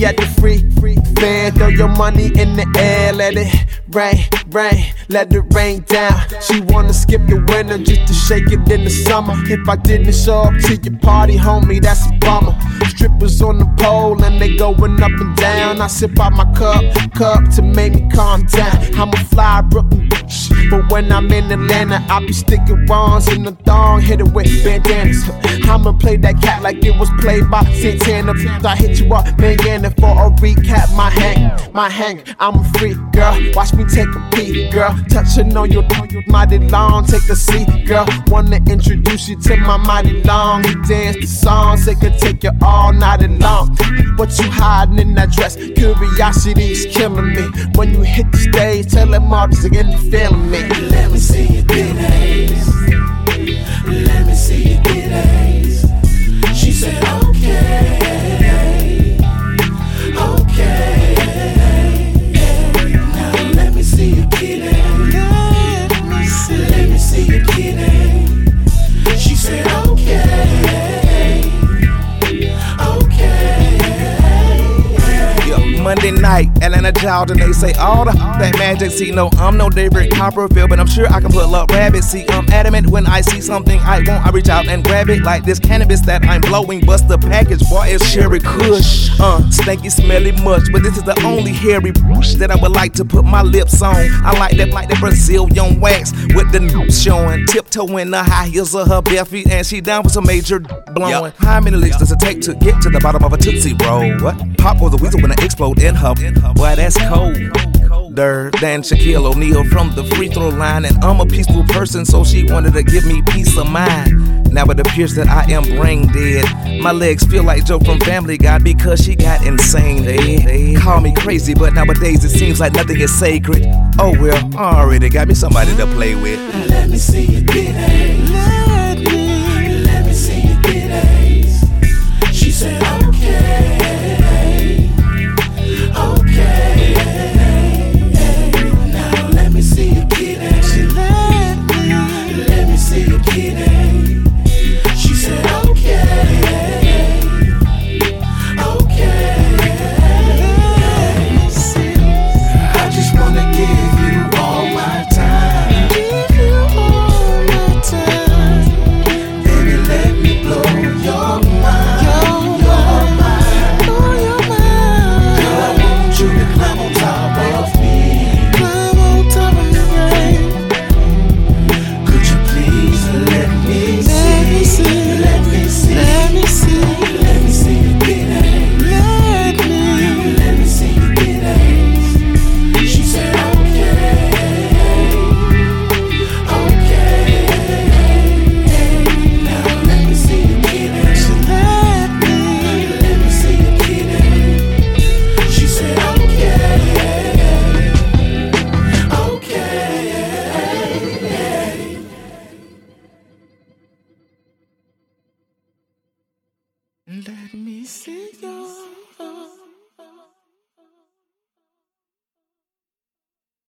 be at the free fair. Throw your money in the air, let it rain, let it rain down. She wanna skip the winter just to shake it in the summer. If I didn't show up to your party, homie, that's a bummer. Strippers on the pole and they going up and down. I sip out my cup to make me calm down. I'm a fly Brooklyn bitch, but when I'm in Atlanta, I be sticking wands in the thong, hit it with bandanas. I'ma play that cat like it was played by Santana. I hit you up, man, and for a recap, my hang, I'm a freak, girl. Watch me take a peek, girl. Touching on your mighty long, take a seat, girl. Wanna introduce you to my mighty long. We dance the songs, they could take you all night long. What you hiding in that dress? Curiosity's killing me. When you hit the stage, tell them all to get you feeling me. Let me see your titties. Let me see your titties. She said, okay, okay. Now let me see your titties. Let me see your titties. She said, okay, okay. Monday night, Atlanta Jordan, they say all the that magic. See, no, I'm no David Copperfield, but I'm sure I can pull up rabbits. See, I'm adamant when I see something I want, I reach out and grab it. Like this cannabis that I'm blowing, bust the package, boy, it's Cherry Kush. Stanky, smelly much, but this is the only hairy bush that I would like to put my lips on. I like that Brazilian wax with the notes showing, tiptoeing the high heels of her bare feet, and she down for some major blowing. Yep. How many licks does it take to get to the bottom of a Tootsie Roll? What? Pop was a weasel when I explode in her. Boy, that's cold. Colder than Shaquille O'Neal from the free throw line, and I'm a peaceful person, so she wanted to give me peace of mind. Now it appears that I am brain dead. My legs feel like Joe from Family Guy because she got insane. They call me crazy, but nowadays it seems like nothing is sacred. Oh well, I already got me somebody to play with. Let me see your titties. Let me see your titties. She said,